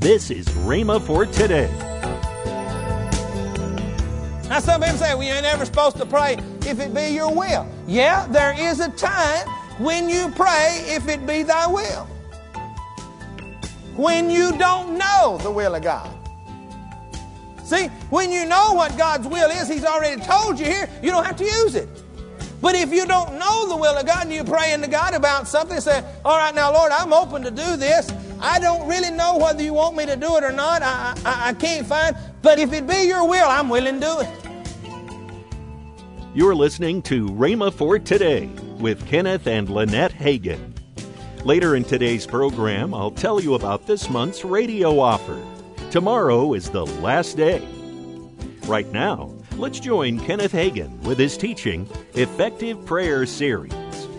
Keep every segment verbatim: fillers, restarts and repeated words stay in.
This is Rhema for today. Now some people say, well, you ain't never supposed to pray if it be your will. Yeah, there is a time when you pray if it be thy will. When you don't know the will of God. See, when you know what God's will is, He's already told you here, you don't have to use it. But if you don't know the will of God and you pray into God about something, say, all right, now, Lord, I'm open to do this. I don't really know whether you want me to do it or not. I, I, I can't find. But if it be your will, I'm willing to do it. You're listening to Rhema for Today with Kenneth and Lynette Hagin. Later in today's program, I'll tell you about this month's radio offer. Tomorrow is the last day. Right now, let's join Kenneth Hagin with his teaching, Effective Prayer Series.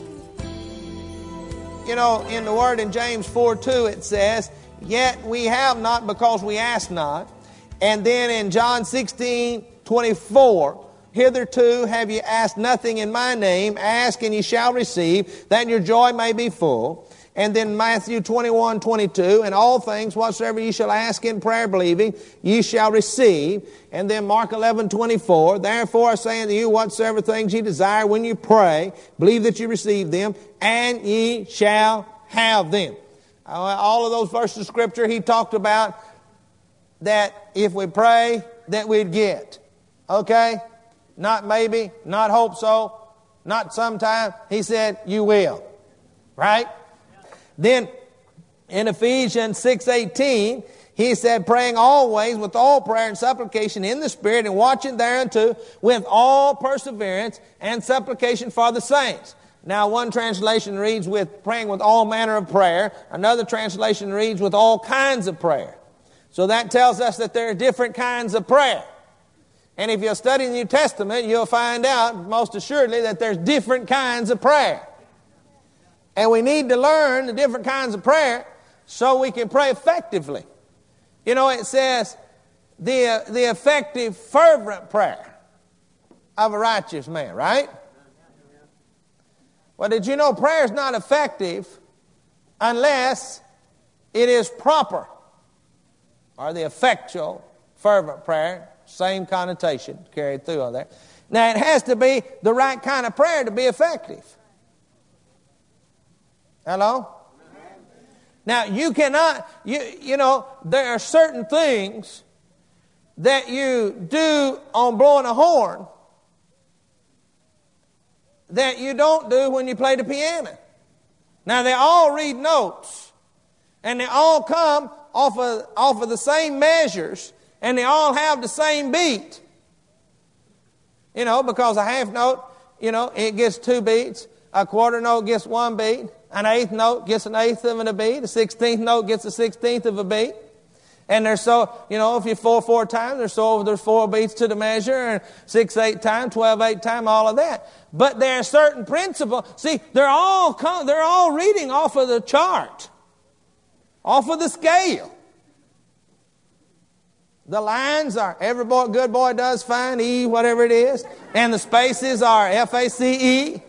You know, in the Word in James four two it says, yet we have not because we ask not. And then in John sixteen twenty-four, hitherto have ye asked nothing in my name. Ask and ye shall receive, that your joy may be full. And then Matthew twenty-one twenty-two, and all things whatsoever ye shall ask in prayer believing, ye shall receive. And then Mark eleven twenty-four, therefore I say unto you, whatsoever things ye desire when you pray, believe that you receive them, and ye shall have them. Uh, all of those verses of Scripture, he talked about that if we pray, that we'd get. Okay? Not maybe, not hope so, not sometime. He said, you will. Right? Then in Ephesians six eighteen, he said, praying always with all prayer and supplication in the Spirit, and watching thereunto with all perseverance and supplication for the saints. Now, one translation reads with praying with all manner of prayer. Another translation reads with all kinds of prayer. So that tells us that there are different kinds of prayer. And if you'll study the New Testament, you'll find out most assuredly that there's different kinds of prayer. And we need to learn the different kinds of prayer so we can pray effectively. You know, it says the, the effective, fervent prayer of a righteous man, right? Well, did you know prayer is not effective unless it is proper? Or the effectual, fervent prayer, same connotation carried through on there. Now, it has to be the right kind of prayer to be effective. Hello? Now, you cannot, you, you know, there are certain things that you do on blowing a horn that you don't do when you play the piano. Now, they all read notes, and they all come off of, off of the same measures, and they all have the same beat. You know, because a half note, you know, it gets two beats. A quarter note gets one beat. An eighth note gets an eighth of a beat. A sixteenth note gets a sixteenth of a beat. And there's so, you know, if you four four times, there's so there's four beats to the measure, and six eight time, twelve eight time, all of that. But there are certain principles. See, they're all come, they're all reading off of the chart, off of the scale. The lines are every boy, good boy does fine, E, whatever it is, and the spaces are F A C E.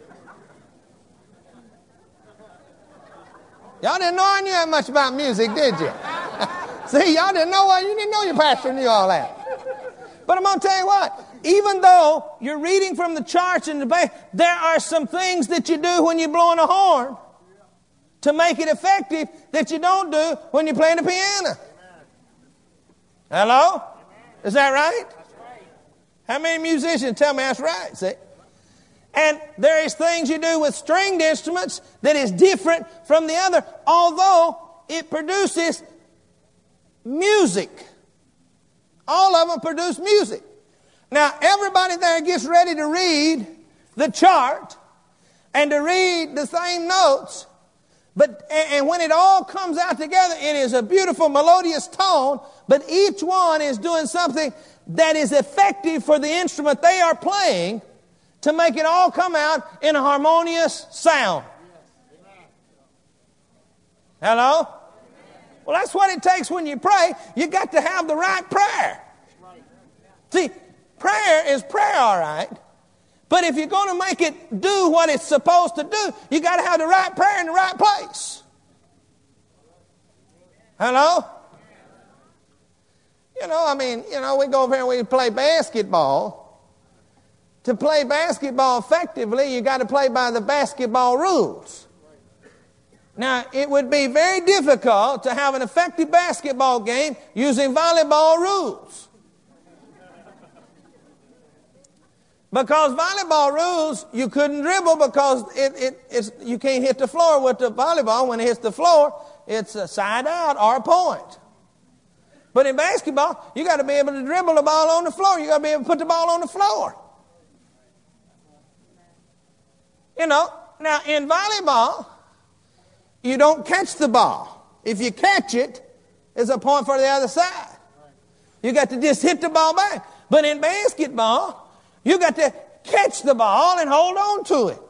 Y'all didn't know I knew that much about music, did you? See, y'all didn't know what, you didn't know your pastor knew all that. But I'm going to tell you what, even though you're reading from the charts and the base, there are some things that you do when you're blowing a horn to make it effective that you don't do when you're playing the piano. Hello? Is that right? How many musicians tell me that's right? See? And there is things you do with stringed instruments that is different from the other, although it produces music. All of them produce music. Now, everybody there gets ready to read the chart and to read the same notes, but and when it all comes out together, it is a beautiful melodious tone, but each one is doing something that is effective for the instrument they are playing to make it all come out in a harmonious sound. Hello? Well, that's what it takes when you pray. You got to have the right prayer. See, prayer is prayer, all right. But if you're going to make it do what it's supposed to do, you got to have the right prayer in the right place. Hello? You know, I mean, you know, we go over here and we play basketball. To play basketball effectively, you got to play by the basketball rules. Now, it would be very difficult to have an effective basketball game using volleyball rules. Because volleyball rules, you couldn't dribble because it, it, it's, you can't hit the floor with the volleyball. When it hits the floor, it's a side out or a point. But in basketball, you got to be able to dribble the ball on the floor. You got to be able to put the ball on the floor. You know, now in volleyball, you don't catch the ball. If you catch it, it's a point for the other side. You got to just hit the ball back. But in basketball, you got to catch the ball and hold on to it.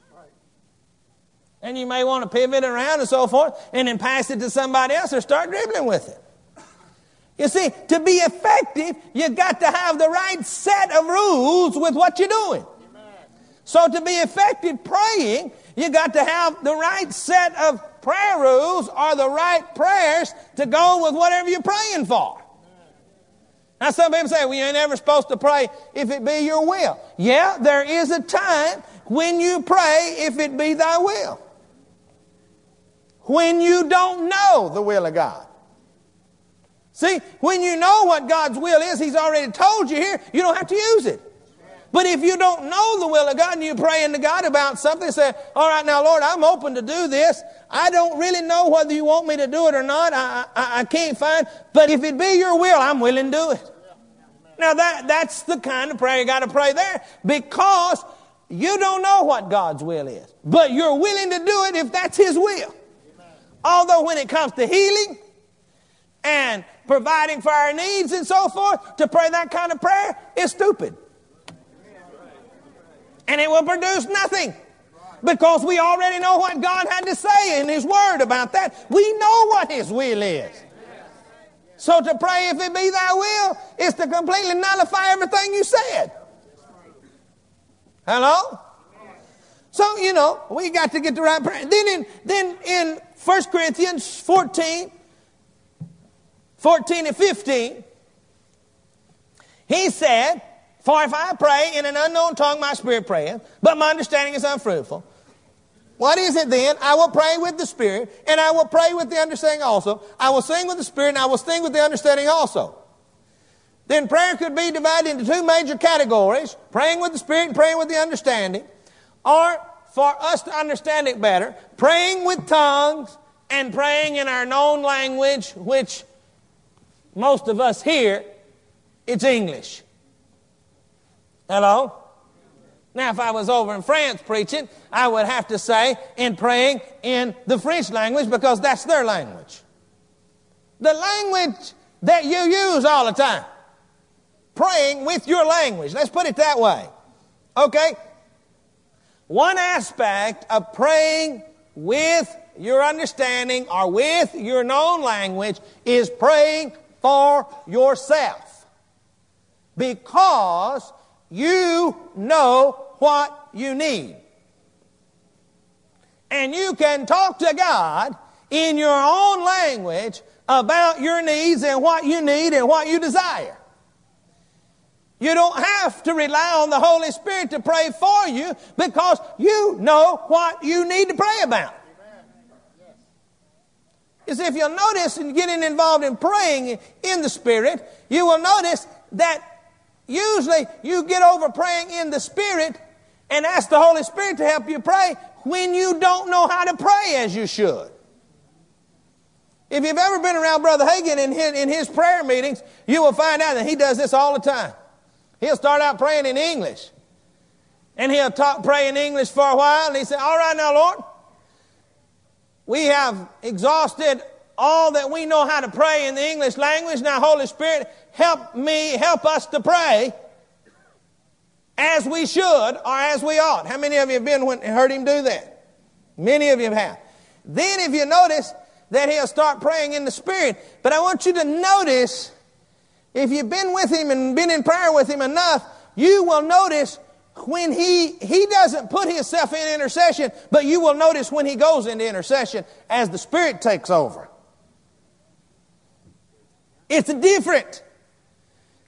And you may want to pivot around and so forth and then pass it to somebody else or start dribbling with it. You see, to be effective, you got to have the right set of rules with what you're doing. So to be effective praying, you got to have the right set of prayer rules or the right prayers to go with whatever you're praying for. Now some people say, well, you ain't ever supposed to pray if it be your will. Yeah, there is a time when you pray if it be thy will. When you don't know the will of God. See, when you know what God's will is, He's already told you here, you don't have to use it. But if you don't know the will of God and you're praying to God about something, say, all right, now, Lord, I'm open to do this. I don't really know whether you want me to do it or not. I, I, I can't find. But if it be your will, I'm willing to do it. Now, that, that's the kind of prayer you got to pray there because you don't know what God's will is. But you're willing to do it if that's His will. Although when it comes to healing and providing for our needs and so forth, to pray that kind of prayer is stupid. And it will produce nothing. Because we already know what God had to say in His Word about that. We know what His will is. So to pray if it be thy will is to completely nullify everything you said. Hello? So, you know, we got to get the right prayer. Then in, then in First Corinthians fourteen, fourteen and fifteen, he said, for if I pray in an unknown tongue, my spirit prayeth, but my understanding is unfruitful. What is it then? I will pray with the Spirit, and I will pray with the understanding also. I will sing with the Spirit, and I will sing with the understanding also. Then prayer could be divided into two major categories, praying with the Spirit and praying with the understanding. Or, for us to understand it better, praying with tongues and praying in our known language, which most of us hear, it's English. Hello? Now, if I was over in France preaching, I would have to say in praying in the French language because that's their language. The language that you use all the time. Praying with your language. Let's put it that way. Okay? One aspect of praying with your understanding or with your known language is praying for yourself. Because you know what you need. And you can talk to God in your own language about your needs and what you need and what you desire. You don't have to rely on the Holy Spirit to pray for you because you know what you need to pray about. You see, if you'll notice in getting involved in praying in the Spirit, you will notice that usually you get over praying in the Spirit and ask the Holy Spirit to help you pray when you don't know how to pray as you should. If you've ever been around Brother Hagin in his, in his prayer meetings, you will find out that he does this all the time. He'll start out praying in English. And he'll talk, pray in English for a while. And he said, all right now, Lord, we have exhausted all that we know how to pray in the English language. Now, Holy Spirit, help me, help us to pray as we should or as we ought. How many of you have been when heard him do that? Many of you have. Then if you notice that he'll start praying in the Spirit. But I want you to notice, if you've been with him and been in prayer with him enough, you will notice when he, he doesn't put himself in intercession, but you will notice when he goes into intercession as the Spirit takes over. It's different.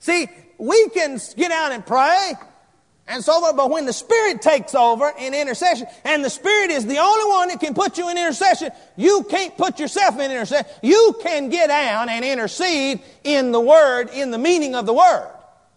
See, we can get out and pray and so forth, but when the Spirit takes over in intercession, and the Spirit is the only one that can put you in intercession, you can't put yourself in intercession. You can get down and intercede in the Word, in the meaning of the Word.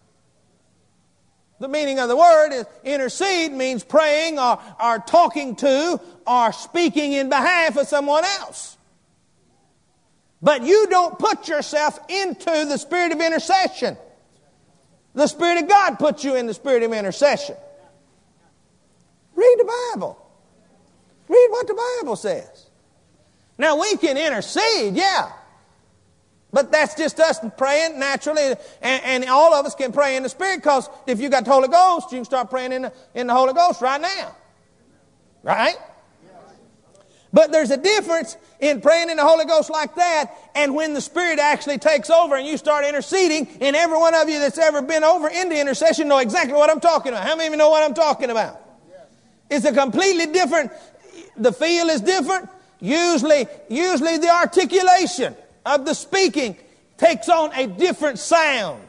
The meaning of the word is intercede means praying or, or talking to or speaking in behalf of someone else. But you don't put yourself into the spirit of intercession. The Spirit of God puts you in the spirit of intercession. Read the Bible. Read what the Bible says. Now we can intercede, yeah. But that's just us praying naturally, and, and all of us can pray in the Spirit, because if you got the Holy Ghost, you can start praying in the, in the Holy Ghost right now. Right? But there's a difference in praying in the Holy Ghost like that and when the Spirit actually takes over and you start interceding, and every one of you that's ever been over into intercession know exactly what I'm talking about. How many of you know what I'm talking about? It's a completely different, the feel is different. Usually, usually the articulation of the speaking takes on a different sound.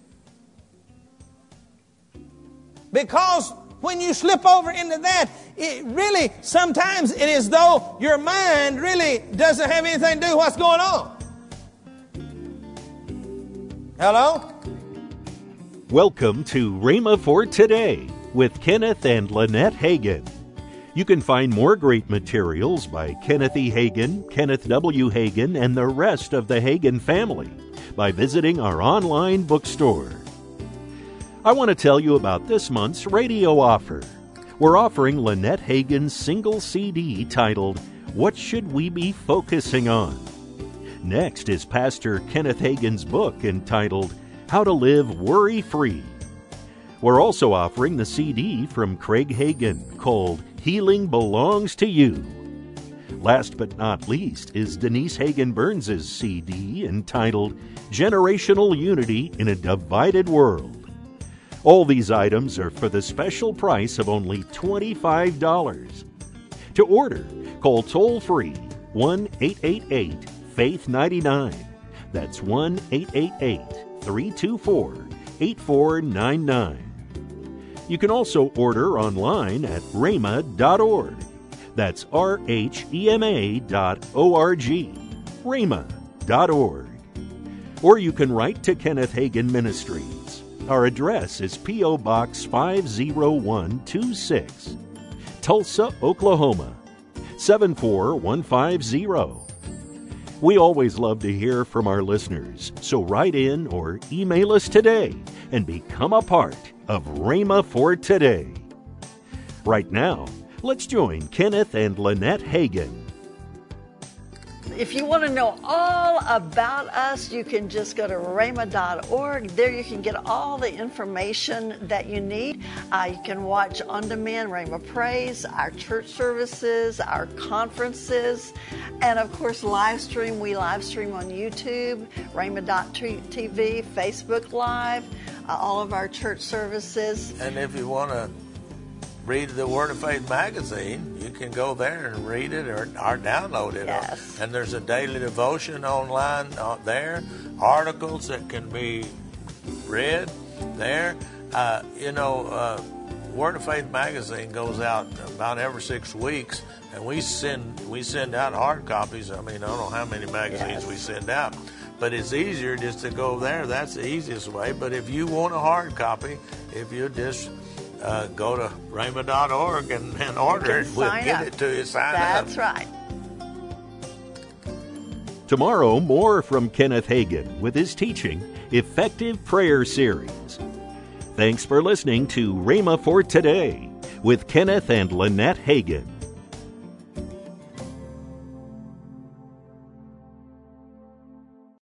Because when you slip over into that, it really, sometimes it is though your mind really doesn't have anything to do with what's going on. Hello? Welcome to Rhema for Today with Kenneth and Lynette Hagin. You can find more great materials by Kenneth E. Hagin, Kenneth W. Hagin, and the rest of the Hagin family by visiting our online bookstore. I want to tell you about this month's radio offer. We're offering Lynette Hagin's single C D titled, What Should We Be Focusing On? Next is Pastor Kenneth Hagin's book entitled, How to Live Worry-Free. We're also offering the C D from Craig Hagin called Healing Belongs to You. Last but not least is Denise Hagin Burns' C D entitled Generational Unity in a Divided World. All these items are for the special price of only twenty-five dollars. To order, call toll-free one eight eight eight, faith nine nine. That's one eight eight eight, three two four, eight four nine nine. You can also order online at rhema dot org. That's R H E M A dot O R G, rhema dot org. Or you can write to Kenneth Hagin Ministries. Our address is P O Box five oh one two six, Tulsa, Oklahoma, seven four one five zero. We always love to hear from our listeners, so write in or email us today and become a part of Rhema for Today. Right now, let's join Kenneth and Lynette Hagin. If you want to know all about us, you can just go to rhema dot org. There you can get all the information that you need. Uh, you can watch on demand Rhema Praise, our church services, our conferences, and of course live stream. We live stream on YouTube, rhema dot t v, Facebook Live, uh, all of our church services. And if you want to read the Word of Faith magazine, you can go there and read it or, or download it. Yes. And there's a daily devotion online uh, there, articles that can be read there. Uh, you know, uh, Word of Faith magazine goes out about every six weeks, and we send we send out hard copies. I mean, I don't know how many magazines Yes. we send out, but it's easier just to go there. That's the easiest way. But if you want a hard copy, if you just Uh, go to rhema dot org and, and order it. We'll Sign get up. it to you. Sign That's up. right. Tomorrow, more from Kenneth Hagin with his teaching, Effective Prayer Series. Thanks for listening to Rhema for Today with Kenneth and Lynette Hagin.